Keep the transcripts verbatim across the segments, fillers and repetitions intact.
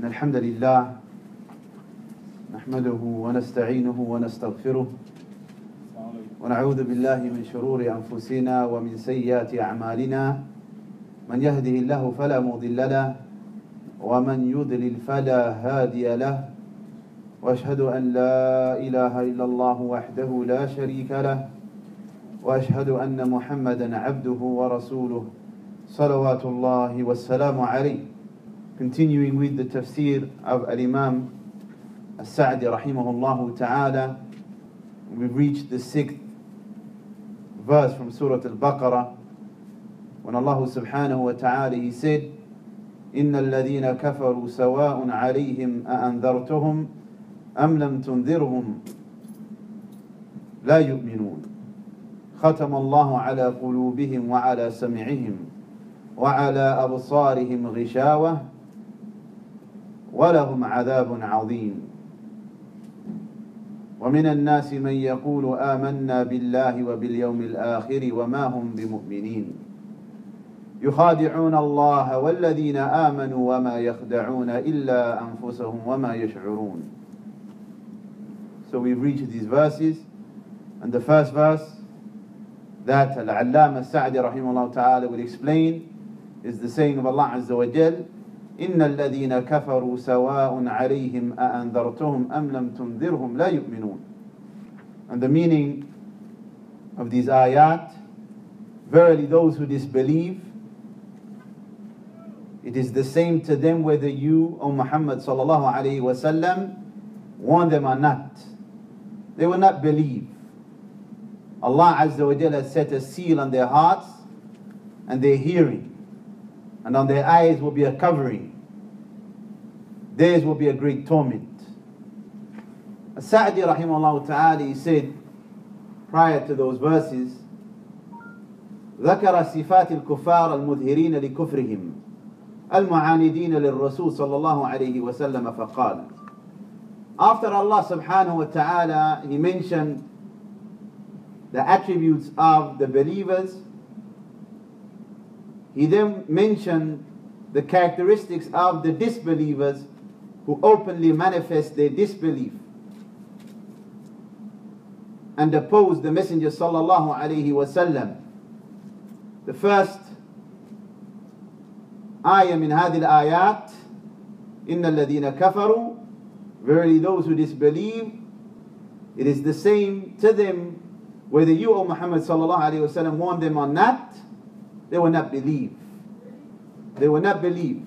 إن الحمد لله نحمده ونستعينه ونستغفره ونعوذ بالله من شرور أنفسنا ومن سيئات أعمالنا من يهده الله فلا مضل له ومن يضلل فلا هادي له وأشهد أن لا إله إلا الله وحده لا شريك له وأشهد أن محمدا عبده ورسوله صلوات الله والسلام عليه. Continuing with the tafsir of Al-Imam As-Sa'di rahimahullah ta'ala, we've reached the sixth verse from Surah Al-Baqarah when Allah subhanahu wa ta'ala he said, إِنَّ الَّذِينَ كَفَرُوا سَوَاءٌ عَلَيْهِمْ أَأَنذَرْتُهُمْ أَمْ لَمْ تُنذِرْهُمْ لَا يُؤْمِنُونَ ختم الله على قلوبهم وعلى سمعهم وعلى أبصارهم غشاوة ولهم عذاب عظيم ومن الناس من يقول آمنا بالله وباليوم الآخر وما هم بمؤمنين يخادعون الله والذين آمنوا وما يخدعون إلا أنفسهم وما يشعرون. So we've reached these verses, and the first verse that Al-Allama As-Sa'di rahimahullah ta'ala will explain is the saying of Allah Azza wa Jal, إِنَّ الَّذِينَ كَفَرُوا سَوَاءٌ عَلَيْهِمْ أَأَنذَرْتُهُمْ أَمْ لَمْ تُنذِرْهُمْ لَا يُؤْمِنُونَ. And the meaning of these ayat, verily those who disbelieve, it is the same to them whether you, O Muhammad sallallahu alayhi wa sallam, warn them or not. They will not believe. Allah Azza wa Jalla has set a seal on their hearts and their hearing, and on their eyes will be a covering. Theirs will be a great torment. As-Sa'di rahimahullah ta'ala he said prior to those verses, ذكر صفات الكفار المظهرين لكفرهم المعاندين للرسول صلى الله عليه وسلم فقال, after Allah subhanahu wa ta'ala he mentioned the attributes of the believers, he then mentioned the characteristics of the disbelievers who openly manifest their disbelief and oppose the Messenger sallallahu alayhi wasallam. The first ayah min hadhihi al-ayat, إِنَّ الَّذِينَ كَفَرُوا, verily those who disbelieve, it is the same to them whether you, O Muhammad sallallahu alayhi wasallam, warn them or not, they will not believe. They will not believe.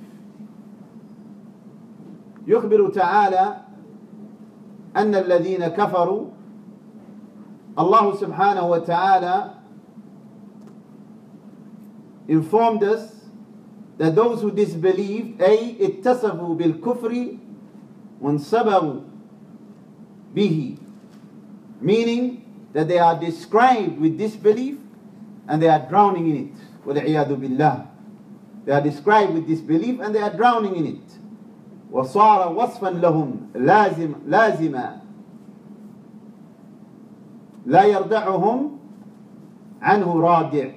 يخبر تعالى أن الذين كفروا, Allah subhanahu wa ta'ala informed us that those who disbelieved, أي اتصفوا بالكفر وانصبروا به, meaning that they are described with disbelief and they are drowning in it. وَالْعِيَاذُ بِاللَّهِ. They are described with disbelief and they are drowning in it. وَصَارَ وَصْفًا لَهُمْ لازم لازما لا يرضعهم عنه رادع.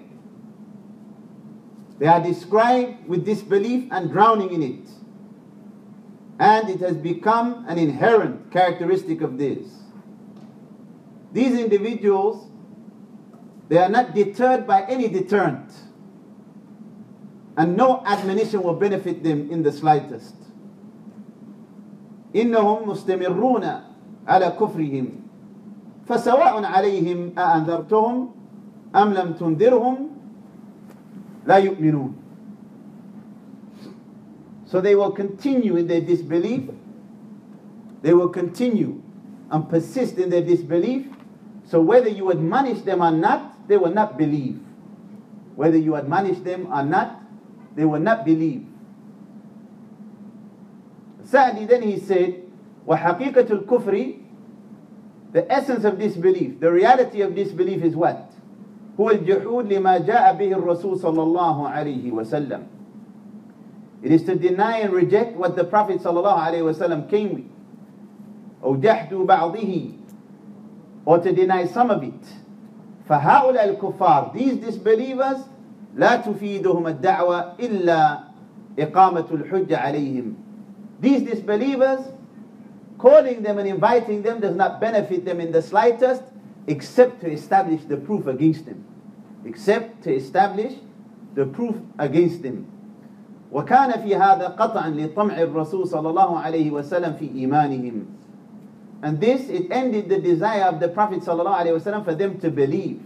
They are described with disbelief and drowning in it, and it has become an inherent characteristic of this. These individuals, they are not deterred by any deterrent, and no admonition will benefit them in the slightest. إنهم مستمرون على كفرهم فسواء عليهم أأنذرتهم أم لم تنذرهم لا يؤمنون. So they will continue in their disbelief, they will continue and persist in their disbelief. So whether you admonish them or not, they will not believe. Whether you admonish them or not, they will not believe. Sa'di then he said, وَحَقِيقَةُ الْكُفْرِ, the essence of disbelief, the reality of disbelief is what? هُوَ الْجُحُودِ لِمَا جَاءَ بِهِ الرَّسُولُ صَلَّى اللَّهُ عَلَيْهِ وَسَلَّمَ. It is to deny and reject what the Prophet sallallahu alaihi wasallam came with. أو جحد بعضه, or to deny some of it. فهؤلاء الكفار, these disbelievers, لا تفيدهم الدعوة إلا إقامة الحجة عليهم. These disbelievers, calling them and inviting them does not benefit them in the slightest, except to establish the proof against them. Except to establish the proof against them. وكان في هذا قطعا لطمع الرسول صلى الله عليه وسلم في إيمانهم. And this, it ended the desire of the Prophet صلى الله عليه وسلم for them to believe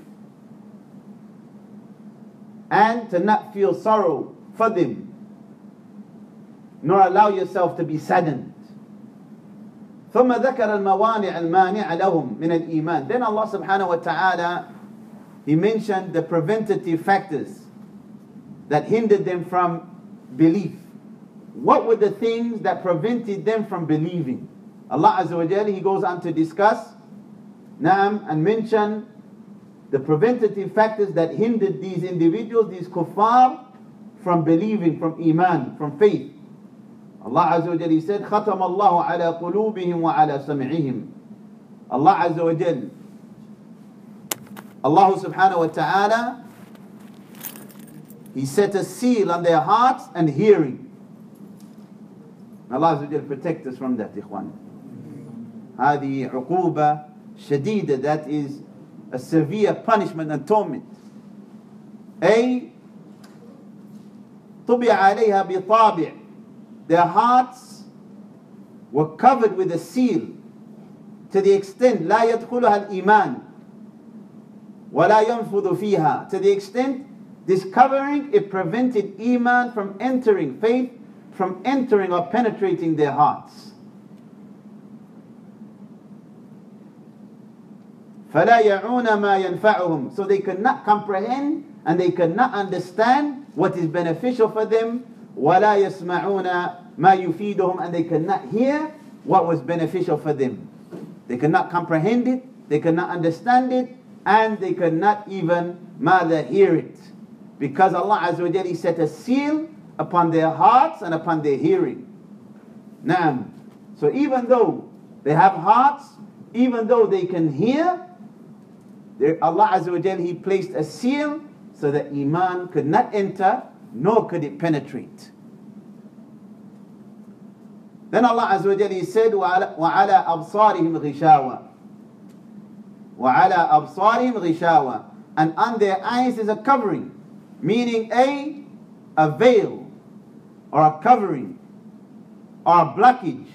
and to not feel sorrow for them, nor allow yourself to be saddened. ثم ذكر الموانع المانع لهم من الإيمان. Then Allah subhanahu wa ta'ala, He mentioned the preventative factors that hindered them from belief. What were the things that prevented them from believing? Allah Azza wa Jalla, He goes on to discuss Naam and mention the preventative factors that hindered these individuals, these kuffar, from believing, from iman, from faith. Allah Azza wa Jalla, He said, ختم الله على قلوبهم وعلى سمعهم. Allah Azza wa Jalla, Allah subhanahu wa ta'ala, He set a seal on their hearts and hearing. Allah Azza wa Jalla protect us from that, ikhwan. هذه عقوبة شديدة, that is a severe punishment and torment. أي طبع عليها بطابع. Their hearts were covered with a seal to the extent لا يدخلها الإيمان ولا ينفذ فيها. To the extent this covering, it prevented iman from entering, faith from entering or penetrating their hearts. فَلَا يَعُونَ مَا يَنْفَعُهُم. So they could not comprehend and they could not understand what is beneficial for them. وَلَا يَسْمَعُونَ مَا يُفِيدُهُم. And they could not hear what was beneficial for them. They could not comprehend it, they could not understand it, and they could not even ماذا hear it. Because Allah Azza wa Jalla set a seal upon their hearts and upon their hearing. Naam. So even though they have hearts, even though they can hear, Allah Azza wa Jalla, He placed a seal so that iman could not enter, nor could it penetrate. Then Allah Azza wa Jalla, He said, وَعَلَى أَبْصَارِهِمْ غِشَاوَةٌ وَعَلَى أَبْصَارِهِمْ غِشَاوَةٌ. And on their eyes is a covering, meaning a, a veil, or a covering, or a blockage.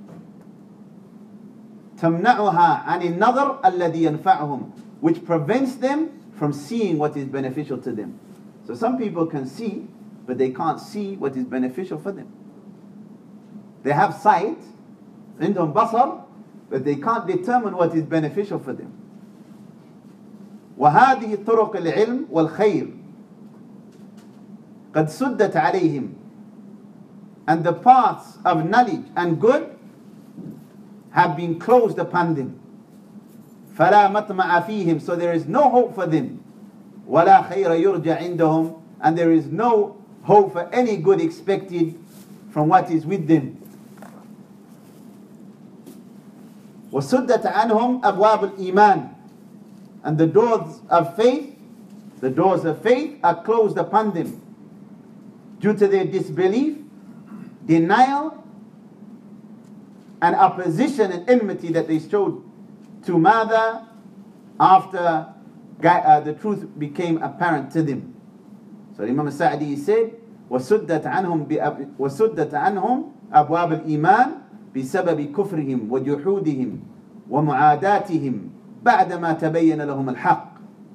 تَمْنَعُهَا عَنِ النَّظَرِ الَّذِي يَنْفَعُهُمْ. Which prevents them from seeing what is beneficial to them. So some people can see, but they can't see what is beneficial for them. They have sight, عندهم بصر, but they can't determine what is beneficial for them. وهذه طرق العلم والخير قد سدت عليهم. And the paths of knowledge and good have been closed upon them. فلا مطمع فيهم. So there is no hope for them. ولا خير يرجى عندهم. And there is no hope for any good expected from what is with them. وسدت عنهم أبواب الإيمان. And the doors of faith, the doors of faith are closed upon them due to their disbelief, denial, and opposition and enmity that they showed to mother after uh, the truth became apparent to them. So Imam Sa'di said, وَسُدَّتْ عَنْهُمْ وَسُدَّتْ عَنْهُمْ أَبْوَابَ الْإِيمَانِ بِسَبَبِ كُفْرِهِمْ وَجُحُودِهِمْ وَمُعَادَاتِهِمْ بَعْدَمَا تَبَيَّنَ لَهُمُ الْحَقِّ.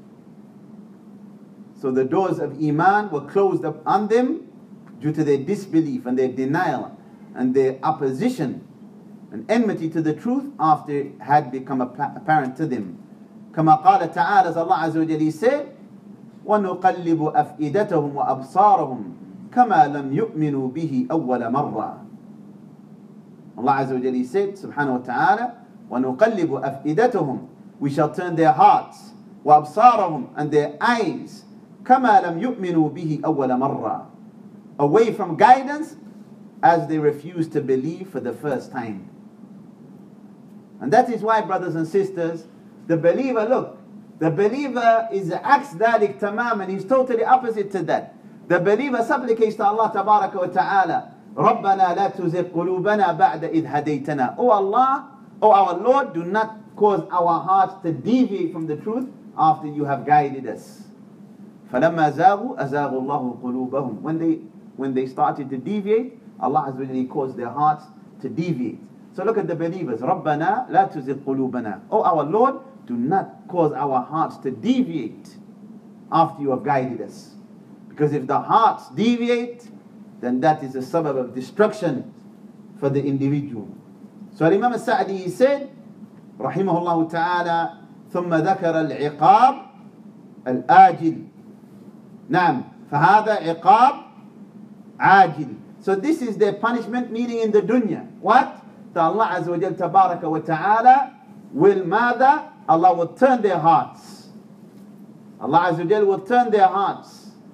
So the doors of Iman were closed up on them due to their disbelief and their denial and their opposition and enmity to the truth after it had become apparent to them. كما قال تعالى, as Allah Azza wa Jalla said, وَنُقَلِّبُ أَفْئِدَتَهُمْ وَأَبْصَارَهُم كَمَا لَمْ يُؤْمِنُوا بِهِ أَوَّلَ مَرَّةٍ. Allah Azza wa Jalla said, subhanahu wa ta'ala, وَنُقَلِّبُ أَفْئِدَتَهُمْ. We shall turn their hearts, وَأَبْصَارَهُم, and their eyes, كَمَا لَمْ يُؤْمِنُوا بِهِ أَوَّلَ مَرَّةٍ, away from guidance as they refuse to believe for the first time. And that is why, brothers and sisters, the believer, look, the believer is aks dhalik tamam, and he's totally opposite to that. The believer supplicates to Allah tabaraka wa ta'ala رَبَّنَا لَا تُزِغْ قُلُوبَنَا بَعْدَ إِذْ هَدَيْتَنَا. O Allah, O our Lord, do not cause our hearts to deviate from the truth after you have guided us. فَلَمَّا زَاغُوا أَزَاغُ اللَّهُ قُلُوبَهُم. When they, when they started to deviate, Allah Azza wa Jalla caused their hearts to deviate. So look at the believers. رَبَّنَا لَا تُزِغْ قُلُوبَنَا. O our Lord, do not cause our hearts to deviate after you have guided us. Because if the hearts deviate, then that is a sabab of destruction for the individual. So Imam al-Sa'di, he said, rahimahullah ta'ala, ثم ذكر العقاب الآجل. نعم, فهذا عقاب عاجل. So this is their punishment, meaning in the dunya. What? That Allah Azza wa Jal Tabaraka wa Ta'ala will mada, Allah will turn their hearts. Allah Azza wa Jal will turn their hearts.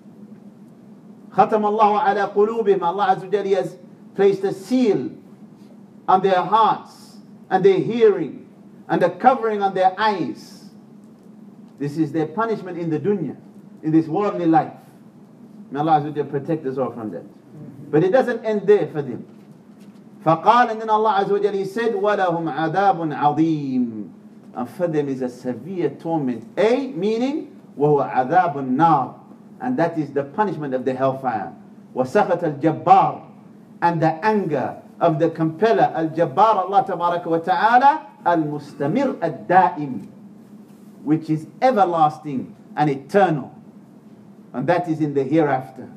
ختم الله على قلوبهم. Allah Azza wa Jal has placed a seal on their hearts and their hearing and a covering on their eyes. This is their punishment in the dunya, in this worldly life. May Allah Azza wa Jal protect us all from that. But it doesn't end there for them. فقال, and then Allah Azza wa Jal, he said, وَلَهُمْ عَذَابٌ عَظِيمٌ. And for them is a severe torment. A, meaning, وَهُوَ عَذَابٌ النَّارِ. And that is the punishment of the hellfire. وَسَخَةَ الْجَبَّارِ. And the anger of the compeller, Al-Jabbar, Allah Tabaraka wa Ta'ala, Al-Mustamir Ad-Da'im, which is everlasting and eternal. And that is in the hereafter.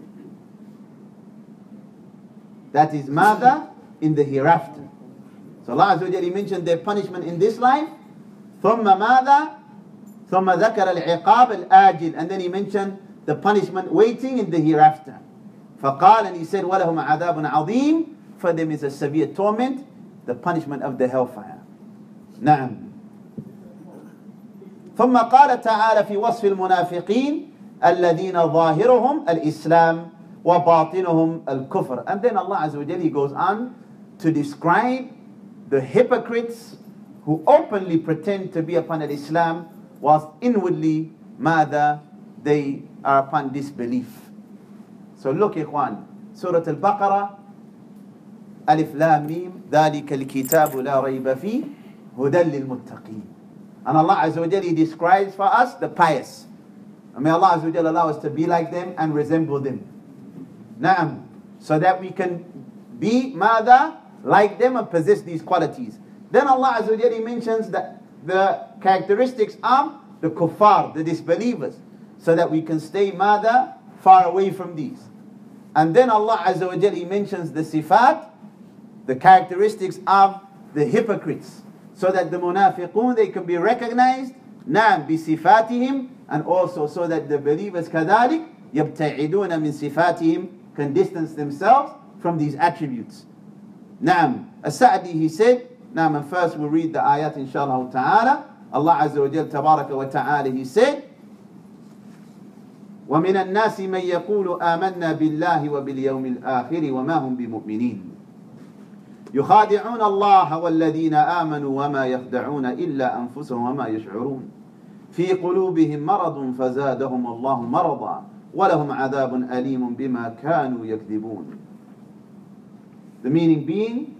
That is mada in the hereafter. So Allah Azza wa Jalla mentioned their punishment in this life. ثُمَّ مَاذَا ثُمَّ ذَكَرَ الْعِقَابَ الْآجِلِ. And then he mentioned the punishment waiting in the hereafter. فَقَالَ, and he said, وَلَهُمْ عَذَابٌ عَظِيمٌ. For them is a severe torment, the punishment of the hellfire. نعم. ثم قال تعالى في وصف المنافقين الذين ظاهرهم الإسلام وباطنهم الكفر. And then Allah Azza wa Jalla, he goes on to describe the hypocrites who openly pretend to be upon al-Islam whilst inwardly ماذا they are upon disbelief. So look, ikhwan, Surah Al-Baqarah, Alif Lam Mim, ذَلِكَ الْكِتَابُ لَا رَيْبَ فِيهِ هُدًى لِلْمُتَّقِينَ. And Allah Azza wa Jalla describes for us the pious. And may Allah Azza wa Jalla allow us to be like them and resemble them. Naam. So that we can be mada like them and possess these qualities. Then Allah Azza wa Jalla mentions that the characteristics of the kuffar, the disbelievers, so that we can stay mada far away from these. And then Allah Azza wa Jalla mentions the sifat, the characteristics of the hypocrites, so that the munafiqun, they can be recognized, naam, bi sifatihim, and also so that the believers kadalik yabta'iduna min sifatihim, can distance themselves from these attributes. Naam. As-Sa'di, he said, naam, and first we'll read the ayat inshallah ta'ala. Allah Azza wa Jal Tabaraka wa Ta'ala, he said, وَمِنَ النَّاسِ مَنْ يَقُولُ آمَنَّا بِاللَّهِ وَبِالْيَوْمِ الْآخِرِ وَمَا هُمْ بِمُؤْمِنِينَ يُخَادِعُونَ اللَّهَ وَالَّذِينَ آمَنُوا وَمَا يَخْدَعُونَ إِلَّا أَنفُسَهُمْ وَمَا يَشْعُرُونَ فِي قُلُوبِهِمْ مَرَضٌ فَزَادَهُمُ اللَّهُ مَرَضًا وَلَهُمْ عَذَابٌ أَلِيمٌ بِمَا كَانُوا يَكْذِبُونَ. The meaning being,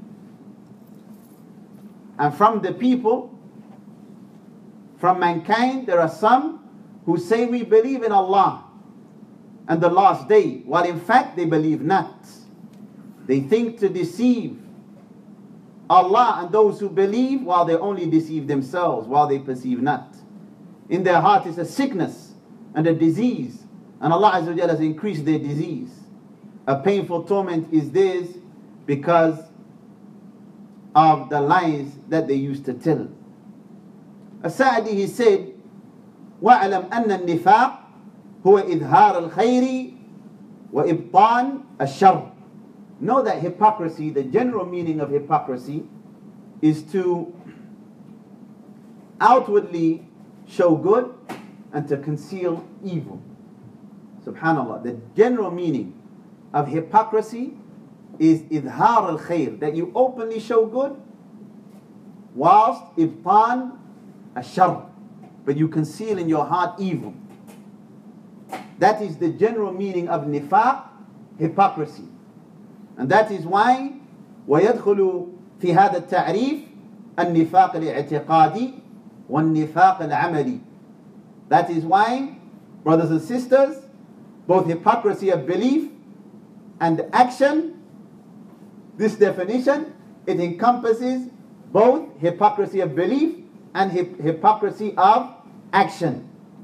and from the people, from mankind, there are some who say we believe in Allah and the last day, while in fact they believe not. They think to deceive Allah and those who believe, while they only deceive themselves, while they perceive not. In their heart is a sickness and a disease, and Allah Azza wa Jalla has increased their disease. A painful torment is theirs because of the lies that they used to tell. As-Sa'di, he said, وَاعْلَمْ أَنَّ النِّفَاقِ هُوَ إِظْهَارَ الْخَيْرِ وَإِبْطَانِ الشَّرِّ. Know that hypocrisy, the general meaning of hypocrisy, is to outwardly show good and to conceal evil. Subhanallah. The general meaning of hypocrisy is idhar al-khair, that you openly show good, whilst ibtan ash-shar, but you conceal in your heart evil. That is the general meaning of nifaq, hypocrisy. And that is why ويدخل في هذا التعريف النفاق الاعتقادي والنفاق العملي. That is why, brothers and sisters, both hypocrisy of belief and action, this definition, it encompasses both hypocrisy of belief and hip- hypocrisy of action.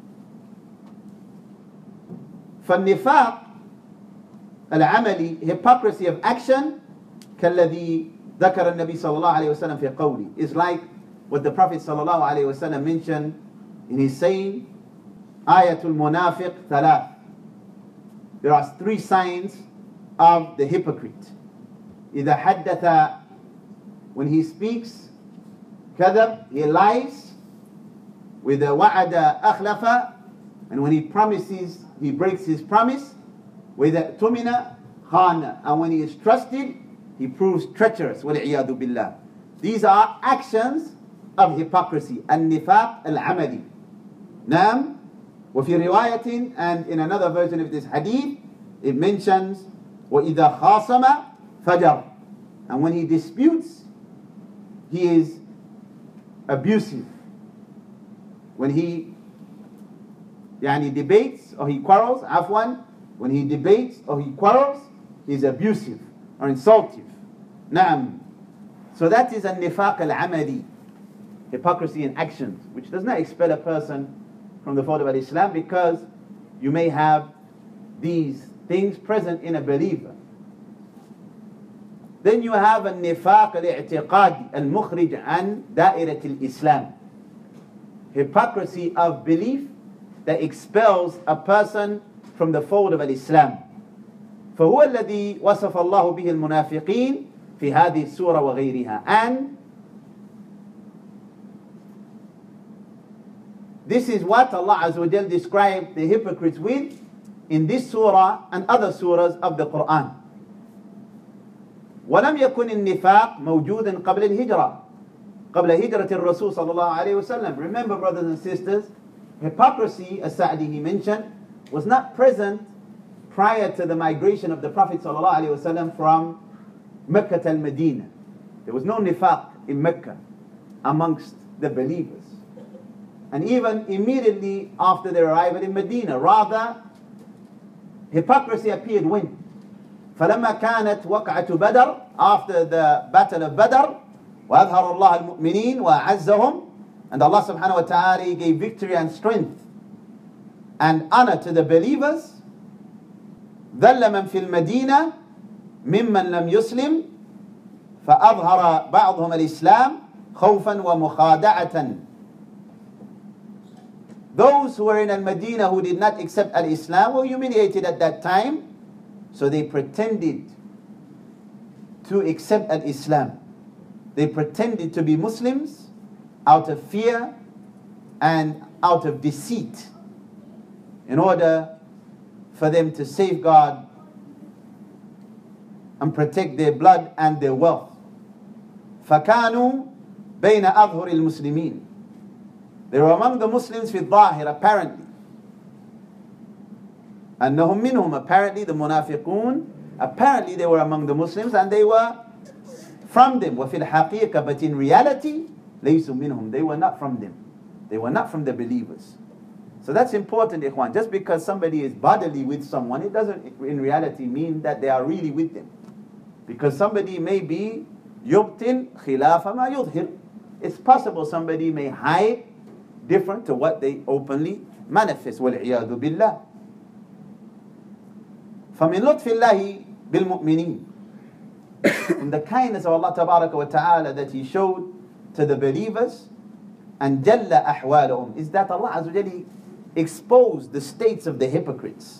فالنفاق العملي, hypocrisy of action, كالذي ذكر النبي صلى الله عليه وسلم في قوله, is like what the Prophet صلى الله عليه وسلم mentioned in his saying, آية المنافق ثلاث. There are three signs of the hypocrite. إذا حدث, when he speaks, كذب, he lies. وإذا وعد أخلف, and when he promises, he breaks his promise. وإذا اؤتمن خان, and when he is trusted, he proves treacherous. والعياذ بالله. These are actions of hypocrisy. النفاق العملي. نعم. وفي رواية, and in another version of this hadith, it mentions وإذا خاصم فجر, and when he disputes, he is abusive. When he يعني debates or he quarrels, عفوا, when he debates or he quarrels, he is abusive or insultive. نعم. So that is النفاق العملي, hypocrisy in actions, which does not expel a person from the fold of Islam, because you may have these things present in a believer. Then you have النفاق الاعتقادي المخرج عن دائرة الإسلام, hypocrisy of belief that expels a person from the fold of Islam. فهو الذي وصف الله به المنافقين في هذه السورة وغيرها. And this is what Allah Azza wa Jal described the hypocrites with in this surah and other surahs of the Quran. ولم يكن النفاق موجودا قبل الهجرة قبل هجرة الرسول صلى الله عليه وسلم. Remember, brothers and sisters, hypocrisy, as Sa'di he mentioned, was not present prior to the migration of the Prophet صلى الله عليه وسلم from Mecca to Medina. There was no nifaq in Mecca amongst the believers. And even immediately after their arrival in Medina, rather, hypocrisy appeared when? فلما كانت وقعة بدر, after the battle of Badr, وأظهر الله المؤمنين وأعزهم, and Allah subhanahu wa ta'ala gave victory and strength and honor to the believers. ذل من في المدينة ممن لم يسلم فأظهر بعضهم الإسلام خوفا ومخادعة. Those who were in Al-Madinah who did not accept Al-Islam were humiliated at that time, so they pretended to accept Al-Islam. They pretended to be Muslims out of fear and out of deceit, in order for them to safeguard and protect their blood and their wealth. فَكَانُوا بَيْنَ أَظْهُرِ الْمُسْلِمِينَ. They were among the Muslims في الظاهر, apparently. أنهم منهم, apparently the munafiqun, apparently they were among the Muslims and they were from them. وفي الحقيقة, but in reality, ليسوا منهم, they were not from them. They were not from the believers. So that's important, ikhwan. Just because somebody is bodily with someone, it doesn't in reality mean that they are really with them. Because somebody may be يبطن خلاف ما يظهر. It's possible somebody may hide different to what they openly manifest. والعياذ بالله. فمن لطف الله بالمؤمنين, from the kindness of Allah تبارك وتعالى that He showed to the believers, and جل أحوالهم, is that Allah Azza wa Jalla exposed the states of the hypocrites.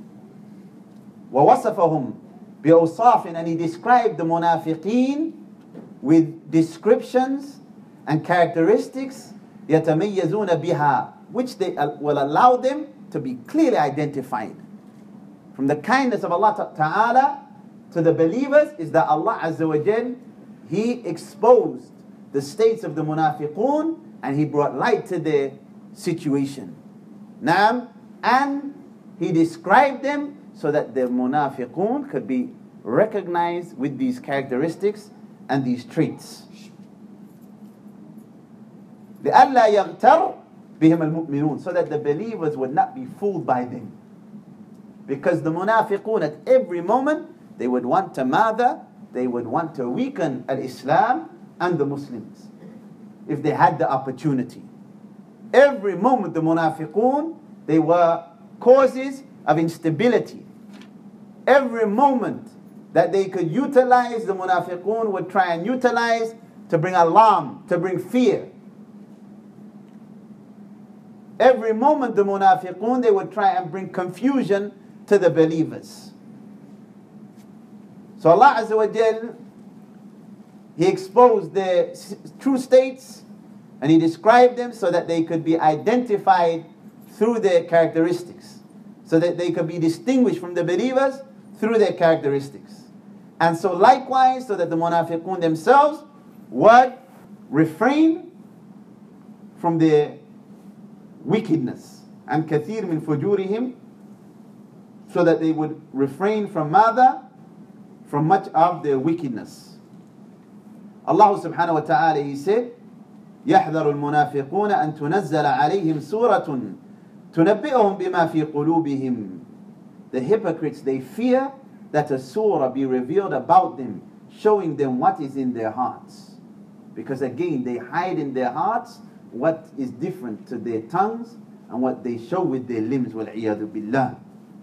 ووصفهم بأوصاف, and He described the munafiqeen with descriptions and characteristics يتميزون بها, which they will allow them to be clearly identified. From the kindness of Allah Ta'ala to the believers is that Allah Azza wa Jal, He exposed the states of the munafiqun and He brought light to their situation. Naam, and He described them so that the munafiqun could be recognized with these characteristics and these traits. لِأَلَّا يَغْتَرْ بِهِمَ الْمُؤْمِنُونَ, so that the believers would not be fooled by them. Because the munafiqun at every moment, they would want to mother, they would want to weaken al-Islam and the Muslims if they had the opportunity. Every moment the munafiqun, they were causes of instability. Every moment that they could utilize, the munafiqun would try and utilize to bring alarm, to bring fear. Every moment the munafiqun, they would try and bring confusion to the believers. So Allah Azza wa Jal, He exposed their true states and He described them so that they could be identified through their characteristics, so that they could be distinguished from the believers through their characteristics. And so likewise, so that the munafiqun themselves would refrain from their wickedness, and kathir min fujurihim, so that they would refrain from mother, from much of their wickedness. Allah subhanahu wa ta'ala, He said, يَحْذَرُ الْمُنَافِقُونَ أَن تُنَزَّلَ عَلَيْهِمْ سُورَةٌ تُنَبِّئُهُم بِمَا فِي قُلُوبِهِمْ. The hypocrites, they fear that a surah be revealed about them, showing them what is in their hearts. Because again, they hide in their hearts what is different to their tongues and what they show with their limbs. وَالْعِيَاذُ بِاللَّهِ.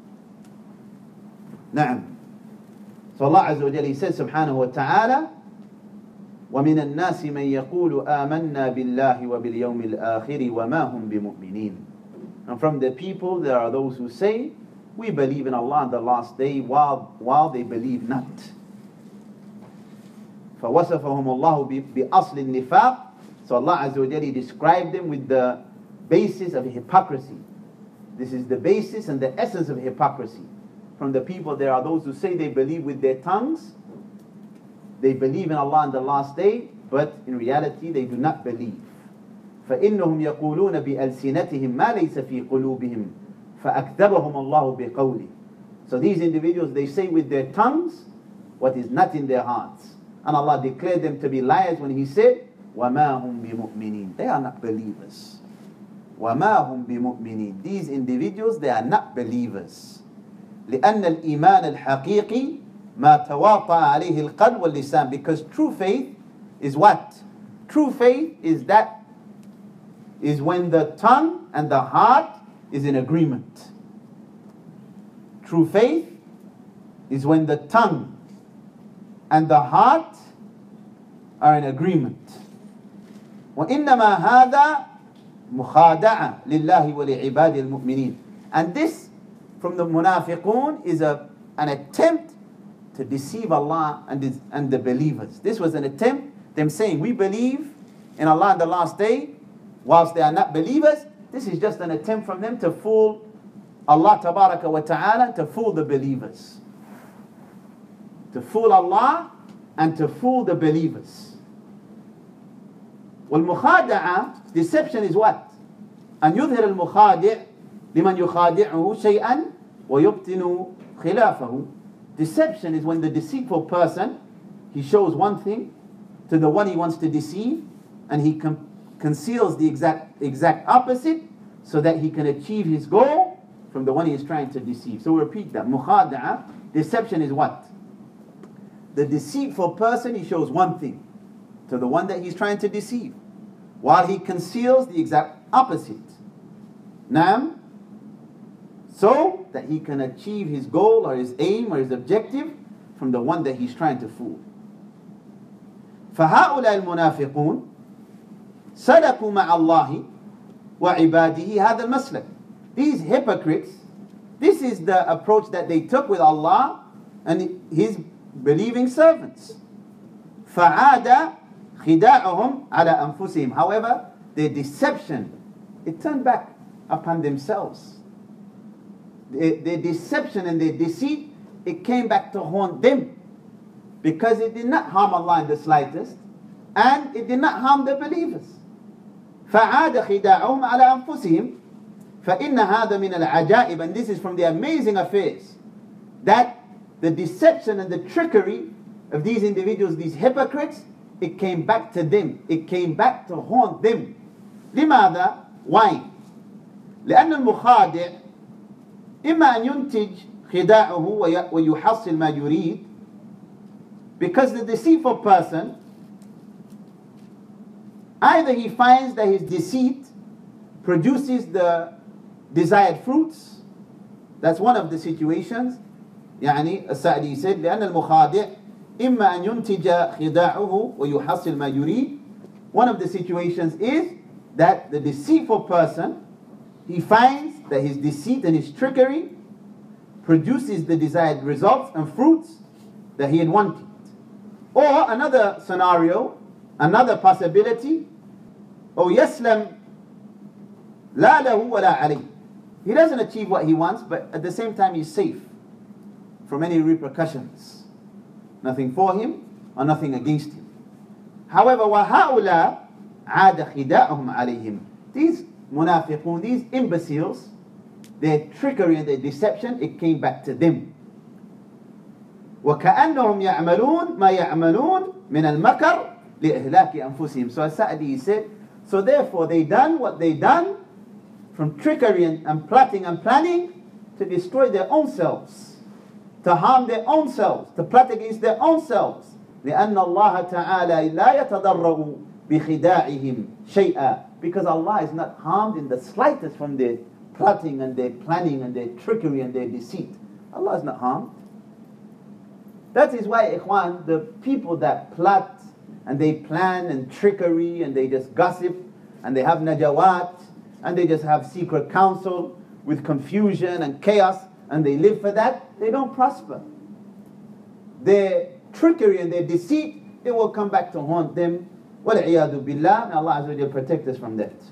Na'am. So Allah Azza wa Jalla, He says subhanahu wa ta'ala, وَمِنَ النَّاسِ مَنْ يَقُولُ آمَنَّا بِاللَّهِ وَبِالْيَوْمِ الْآخِرِ وَمَا هُمْ بِمُؤْمِنِينَ. And from the people there are those who say, we believe in Allah and the last day, while, while they believe not. فَوَصَفَهُمُ اللَّهُ بِأَصْلِ النِّفَاقِ. So Allah Azza wa Jalla described them with the basis of hypocrisy. This is the basis and the essence of hypocrisy. From the people there are those who say they believe with their tongues, they believe in Allah and the last day, but in reality they do not believe. فَإِنَّهُمْ يَقُولُونَ بِأَلْسِنَتِهِمْ مَا لَيْسَ فِي قُلُوبِهِمْ فَأَكْذَبَهُمُ اللَّهُ بِقَوْلِهِ. So these individuals, they say with their tongues what is not in their hearts. And Allah declared them to be liars when He said, وَمَا هُمْ بِمُؤْمِنِينَ. They are not believers. وَمَا هُمْ بِمُؤْمِنِينَ. These individuals, they are not believers. لأن الإيمان الحقيقي ما تواطأ عليه القلب واللسان. Because true faith is what? True faith is that is when the tongue and the heart is in agreement. True faith is when the tongue and the heart are in agreement. وإنما هذا مخادعة لله ولعباد المؤمنين. And this from the munafiqun is a, an attempt to deceive Allah and, his, and the believers. This was an attempt, them saying, we believe in Allah and the last day, whilst they are not believers. This is just an attempt from them to fool Allah tabaraka wa ta'ala, to fool the believers. To fool Allah and to fool the believers. والمخادعة, deception is what? أن يظهر المخادع لمن يخادعه شيئا ويبطن خلافه. Deception is when the deceitful person, he shows one thing to the one he wants to deceive, and he con- conceals the exact exact opposite so that he can achieve his goal from the one he is trying to deceive. So we repeat that. Mukhada'a, deception is what? The deceitful person, he shows one thing to the one that he's trying to deceive, while he conceals the exact opposite. Naam, so that he can achieve his goal or his aim or his objective from the one that he's trying to fool. فَهَؤُلَاءِ الْمُنَافِقُونَ سَلَكُوا مَعَ اللَّهِ وَعِبَادِهِ هَذَا الْمَسْلَكِ. These hypocrites, this is the approach that they took with Allah and His believing servants. فَعَادَ خِدَاعُهُمْ عَلَى أَنفُسِهِمْ. However, their deception, it turned back upon themselves. Their, their deception and their deceit, it came back to haunt them, because it did not harm Allah in the slightest, and it did not harm the believers. فَعَادَ خِدَاعُهُمْ عَلَى أَنفُسِهِمْ فَإِنَّ هَذَا مِنَ الْعَجَائِبِ. And this is from the amazing affairs that the deception and the trickery of these individuals, these hypocrites, it came back to them. It came back to haunt them. لماذا? Why? لأن المخادع إما أن ينتج خداعه ويحصل ما يريد. Because the deceitful person, either he finds that his deceit produces the desired fruits. That's one of the situations. يعني السعدي said لأن المخادع إما أن ينتج خداعه ويحصل ما يريد. One of the situations is that the deceitful person, he finds that his deceit and his trickery produces the desired results and fruits that he had wanted. Or another scenario, another possibility, أو يسلم لا له ولا عليه. He doesn't achieve what he wants, but at the same time he's safe from any repercussions. Nothing for him or nothing against him. However, وَهَؤُلَاء عَادَ خِدَاءُهُمْ عَلَيْهِمْ. These munafiqun, these imbeciles, their trickery and their deception, it came back to them. وَكَأَنَّهُمْ يَعْمَلُونَ مَا يَعْمَلُونَ مِنَ الْمَكَرِ لِإِهْلَاكِ أَنفُسِهِمْ. So As-Sa'di said, so therefore they done what they done from trickery and, and plotting and planning to destroy their own selves, to harm their own selves, to plot against their own selves. لأن الله تعالى لا يتضرر بخداعهم شيئا. Because Allah is not harmed in the slightest from their plotting and their planning and their trickery and their deceit. Allah is not harmed. That is why, ikhwan, the people that plot and they plan and trickery and they just gossip and they have najawat and they just have secret counsel with confusion and chaos and they live for that, they don't prosper. Their trickery and their deceit, it will come back to haunt them. وَالْعِيَاذُ بِاللَّهِ. May Allah Azza wa Jal protect us from that.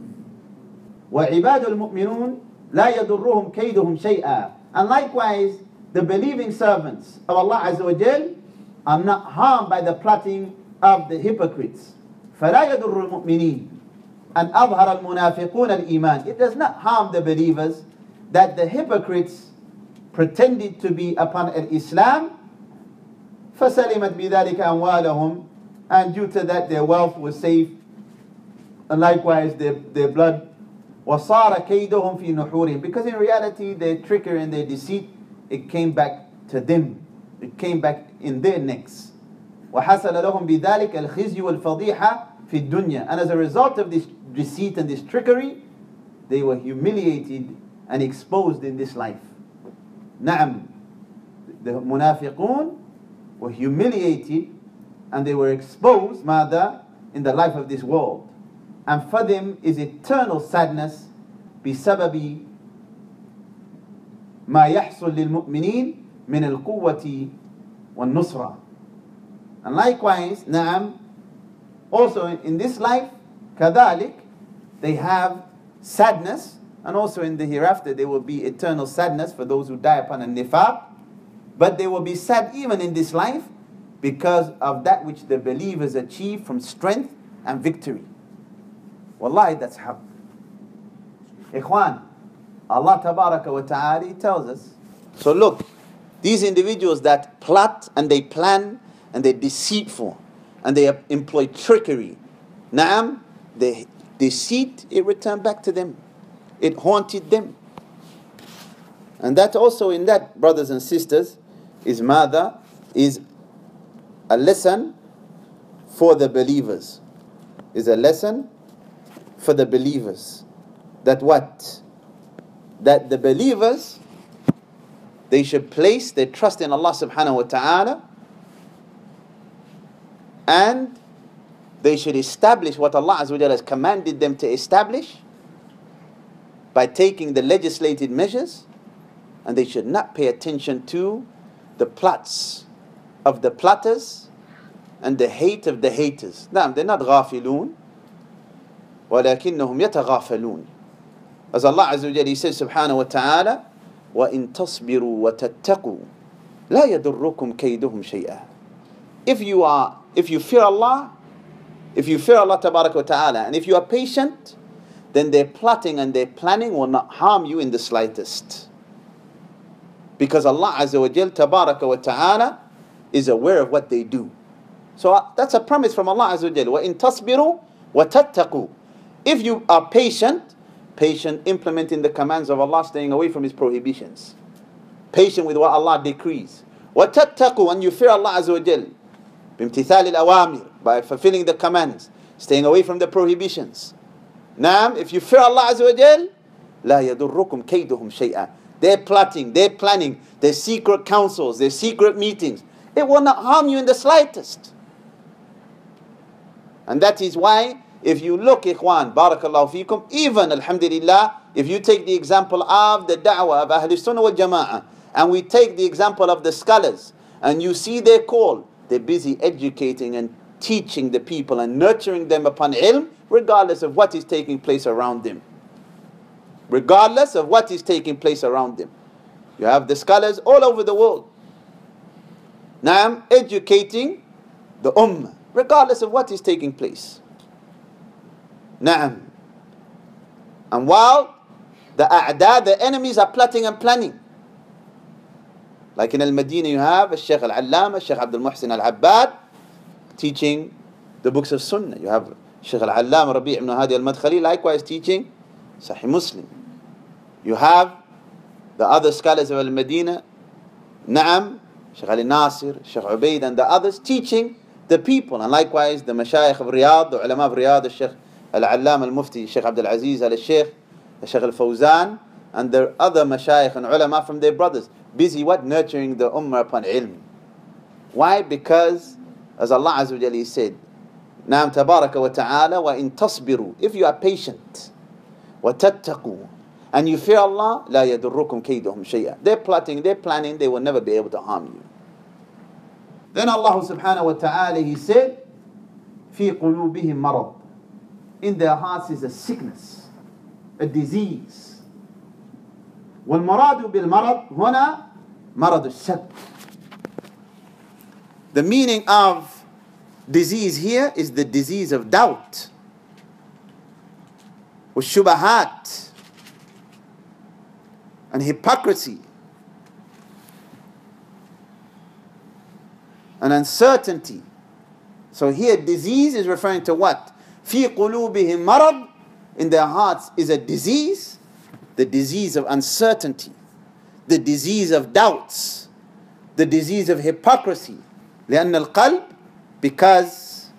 وَعِبَادُ الْمُؤْمِنُونَ لَا يَضُرُّهُمْ كَيْدُهُمْ شَيْئًا. And likewise, the believing servants of Allah Azza wa Jal are not harmed by the plotting of the hypocrites. فَلَا يَضُرُّ الْمُؤْمِنِينَ أَنْ أَظْهَرَ الْمُنَافِقُونَ الْإِيمَانِ. It does not harm the believers that the hypocrites pretended to be upon al-Islam. فَسَلِمَتْ بِذَلِكَ أَمْوَالَهُمْ. And due to that their wealth was safe, and likewise their, their blood. وَصَارَ كَيْدُهُمْ فِي نُحُورِهِمْ. Because in reality their trickery and their deceit, it came back to them. It came back in their necks. وَحَسَلَ لَهُمْ بِذَلِكَ الْخِزْيُ وَالْفَضِيحَ فِي الدُّنْيَا. And as a result of this deceit and this trickery, they were humiliated and exposed in this life. Na'am. The munafiqun were humiliated and they were exposed, mada, in the life of this world. And for them is eternal sadness بسبب ما يحصل للمؤمنين من القوة والنصرة. And likewise, na'am, also in this life, كذلك, they have sadness, and also in the hereafter there will be eternal sadness for those who die upon a nifaq. But they will be sad even in this life because of that which the believers achieve from strength and victory. Wallahi, that's how. Ikhwan, Allah Tabaraka wa Ta'ala tells us. So look, these individuals that plot and they plan and they're deceitful and they employ trickery. Naam, the deceit, it returned back to them. It haunted them. And that also in that, brothers and sisters, is mada, is a lesson for the believers. Is a lesson for the believers. That what? That the believers, they should place their trust in Allah subhanahu wa ta'ala, and they should establish what Allah Azza wa Jalla has commanded them to establish by taking the legislated measures, and they should not pay attention to the plots of the plotters and the hate of the haters. No, they're not غافلون ولكنهم يتغافلون. As Allah Azza wa Jalla says subhanahu wa ta'ala, وَإِن تَصْبِرُوا وَتَتَّقُوا لَا يَضُرُّكُمْ كَيْدُهُمْ شَيْئًا. If you are, if you fear Allah, if you fear Allah Tabaraka wa Ta'ala, and if you are patient, then their plotting and their planning will not harm you in the slightest. Because Allah Azza wa Jal, Tabaraka wa Ta'ala, is aware of what they do. So uh, that's a promise from Allah Azza wa Jal. وَإِن تَصْبِرُوا وَتَتَّقُوا. If you are patient, patient implementing the commands of Allah, staying away from His prohibitions. Patient with what Allah decrees. وَتَتَّقُوا, and you fear Allah Azza wa Jal. بِامْتِثَالِ الْأَوَامِرِ, by fulfilling the commands, staying away from the prohibitions. Now, if you fear Allah Azza wa Jal, لَا يَدُرُّكُمْ كَيْدُهُمْ شَيْئًا. They're plotting, they're planning, their secret councils, their secret meetings. It will not harm you in the slightest. And that is why, if you look, ikhwan, barakallahu feekum, even, alhamdulillah, if you take the example of the da'wah of Ahlul Sunnah wal Jama'ah, and we take the example of the scholars, and you see their call, they're busy educating and teaching the people and nurturing them upon ilm, regardless of what is taking place around them. Regardless of what is taking place around them. You have the scholars all over the world. Now I'm educating the ummah, regardless of what is taking place. Naam. And while the a'da, the enemies, are plotting and planning. Like in Al-Madinah you have Al-Shaykh Al-Allama, Al-Shaykh Abdul Muhsin Al-Abbad, teaching the books of Sunnah. You have Shaykh Al-Allama Rabi' ibn Hadi Al-Madkhali, likewise teaching Sahih Muslim. You have the other scholars of Al-Madinah, Naam, Shaykh Ali Nasir, Shaykh Ubaid, and the others teaching the people. And likewise the Mashayikh of Riyadh, the ulama of Riyadh, the Shaykh Al-Allam Al-Mufti, Shaykh Abdul Aziz Al-Shaykh, the Shaykh Al-Fawzan, and the other Mashayikh and ulama from their brothers. Busy what? Nurturing the ummah upon ilm. Why? Because, as Allah Azza wa Jalla said, Naam Tabaraka wa Ta'ala, wa in tasbiru, if you are patient, wa tattaqu, and you fear Allah, la yadurrukum kayduhum shay'a. They're plotting, they're planning, they will never be able to harm you. Then Allah subhanahu wa ta'ala, He said, fi qulubihim marad. In their hearts is a sickness, a disease. والمراد بالمرض هنا مرض الشك. The meaning of disease here is the disease of doubt. والشبهات, and hypocrisy, and uncertainty. So here disease is referring to what? في قلوبهم مرض, in their hearts is a disease. The disease of uncertainty, the disease of doubts, the disease of hypocrisy. لأن القلب, because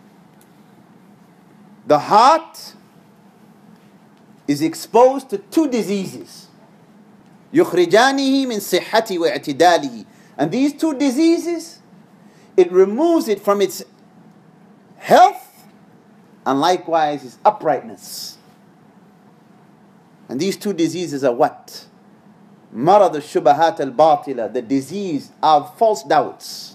the heart is exposed to two diseases. يخرجانه من صحته واعتداله. And these two diseases, it removes it from its health and likewise its uprightness. And these two diseases are what? Marad al-shubahat al-batila, the disease of false doubts.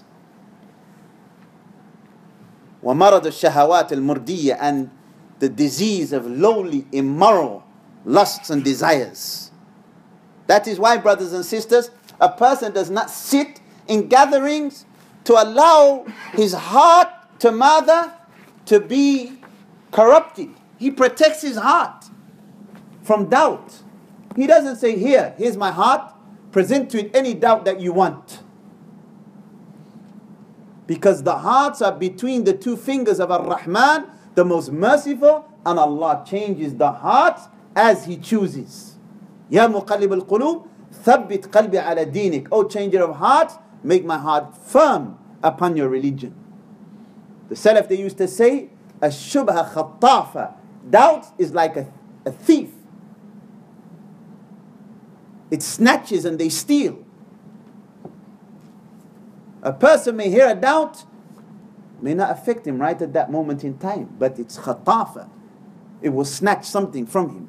Wa marad al-shahawat al-murdiya, and the disease of lowly, immoral lusts and desires. That is why, brothers and sisters, a person does not sit in gatherings to allow his heart to mother to be corrupted. He protects his heart from doubt. He doesn't say, here, here's my heart, present to it any doubt that you want. Because the hearts are between the two fingers of Ar-Rahman, the most merciful, and Allah changes the hearts as He chooses. Ya muqallib al-qulub, thabbit qalbi ala dinik. O changer of hearts, make my heart firm upon your religion. The Salaf, they used to say, ash-shubha khattafa. Doubt is like a, a thief. It snatches and they steal. A person may hear a doubt, may not affect him right at that moment in time, but it's khatafa. It will snatch something from him.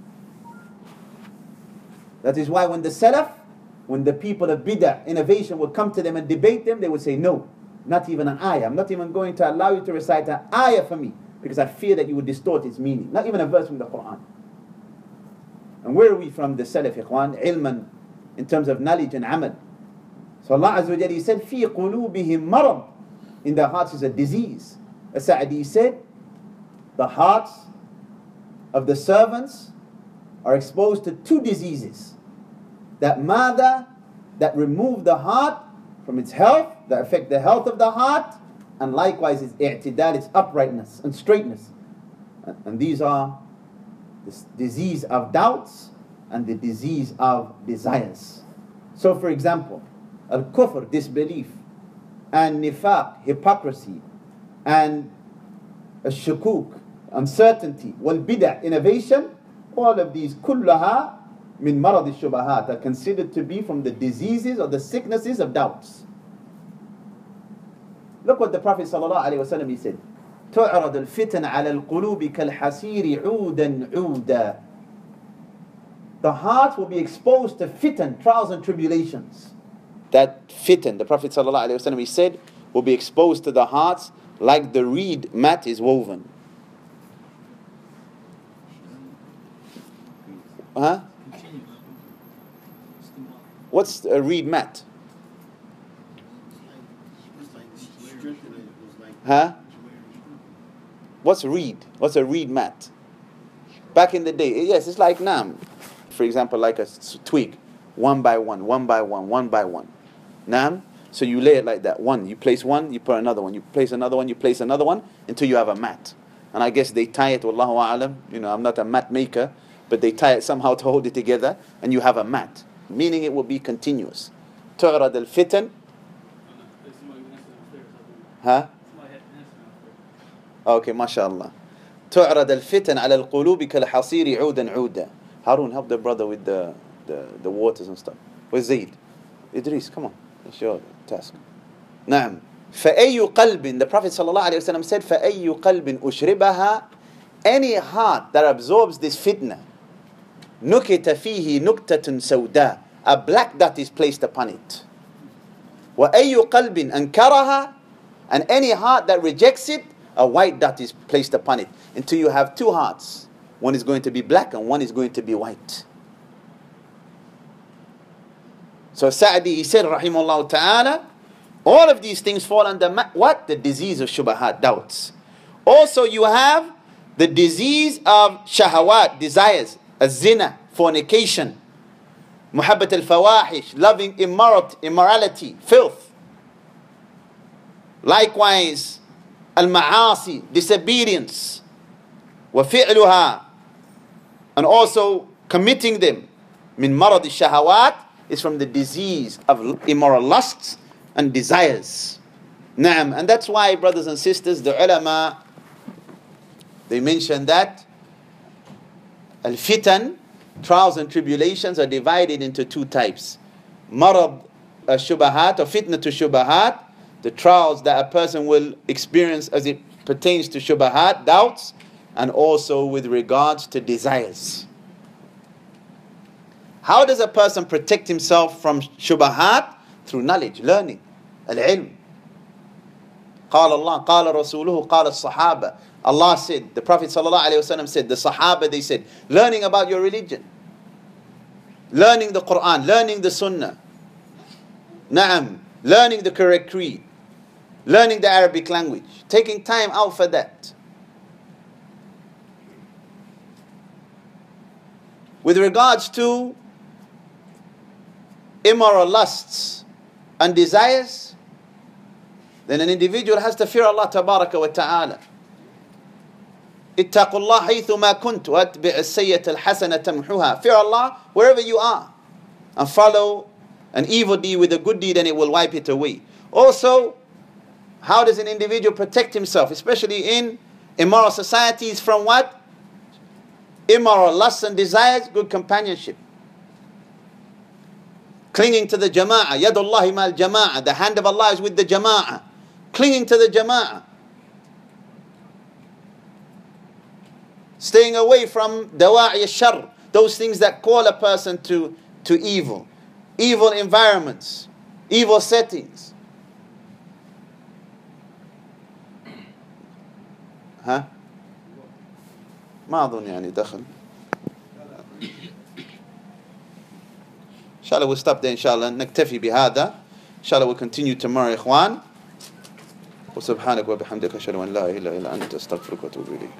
That is why when the Salaf, when the people of bid'ah, innovation would come to them and debate them, they would say, no, not even an ayah. I'm not even going to allow you to recite an ayah for me, because I fear that you would distort its meaning. Not even a verse from the Quran. And where are we from the Salaf, ikhwan? Ilman, in terms of knowledge and amal. So Allah Azza wa Jalla, He said, فِي قُلُوبِهِمْ marad. In their hearts is a disease. As Sa'di said, the hearts of the servants are exposed to two diseases. That mother that remove the heart from its health, that affect the health of the heart, and likewise its i'tidal, its uprightness and straightness. And, and these are the disease of doubts and the disease of desires. So for example, al-kufr, disbelief, and nifaq, hypocrisy, and al-shukuk, uncertainty, wal-bid'ah, innovation, all of these kullaha min marad al-shubahat are considered to be from the diseases or the sicknesses of doubts. Look what the Prophet sallallahu alaihi wasallam he said, تعرض الفتن على القلوب كالحسير عودا عودا. The heart will be exposed to fitan, trials and tribulations. That fitan, the Prophet sallallahu alaihi wasallam he said, will be exposed to the hearts like the reed mat is woven. Huh? What's a reed mat? Huh? What's reed? What's a reed mat? Back in the day, yes, it's like nam. For example, like a twig, one by one, one by one, one by one. Nam. So you lay it like that. One, you place one, you put another one, you place another one, you place another one, until you have a mat. And I guess they tie it, wallahu a'lam, you know, I'm not a mat maker, but they tie it somehow to hold it together, and you have a mat. Meaning it will be continuous. تعرض الفتن. Huh? Okay, mashallah. تعرض الفتن على القلوب كالحصير عودا عودا. Harun, help the brother with the, the, the waters and stuff. Where's Zayd? Idris, come on. That's your task. نعم. فأي قلب, the Prophet sallallahu alaihi wasallam said, فأي قلب أشربها, any heart that absorbs this fitna, نكت فيه نكتة سوداء, a black dot is placed upon it. وأي قلب أنكرها, and any heart that rejects it, a white dot is placed upon it. Until you have two hearts. One is going to be black and one is going to be white. So Sa'di, he said, rahimahullah ta'ala, all of these things fall under ma- what? The disease of shubahat, doubts. Also you have the disease of shahawat, desires, az-zina, fornication, muhabbat al-fawahish, loving immoral, immorality, filth. Likewise, al-ma'asi, disobedience, wa fi'luha, and also committing them. Min marad al-shahawat is from the disease of immoral lusts and desires. Naam, and that's why, brothers and sisters, the ulama, they mention that al-fitan, trials and tribulations, are divided into two types. Marad al-shubahat, or fitna to shubahat, the trials that a person will experience as it pertains to shubahat, doubts, and also with regards to desires. How does a person protect himself from shubahat? Through knowledge, learning, al-ilm. قال Allah, قال رسوله, قال الصحابة. Allah said, the Prophet sallallahu alaihi wasallam said, the Sahaba, they said, learning about your religion, learning the Quran, learning the Sunnah, Naam, learning the correct creed, learning the Arabic language, taking time out for that. With regards to immoral lusts and desires, then an individual has to fear Allah tabaraka wa ta'ala. اتقوا الله حيثما كنت واتبع السيئة الحسنة تمحوها. Fear Allah wherever you are, and follow an evil deed with a good deed, and it will wipe it away. Also, how does an individual protect himself, especially in immoral societies, from what? Immoral lusts and desires. Good companionship, clinging to the jama'ah. Yadullahi mal jama'ah, the hand of Allah is with the jama'ah. Clinging to the jama'ah, staying away from dawa'i al-shar, those things that call a person to, to evil, evil environments, evil settings. ها؟ ما أظن يعني دخل. Inshallah we'll stop there, inshallah. نكتفي بهذا. Inshallah we'll continue tomorrow, إخوان. وسبحانك وبحمدك أشهد أن لا إله إلا أنت أستغفرك وأتوب إليك.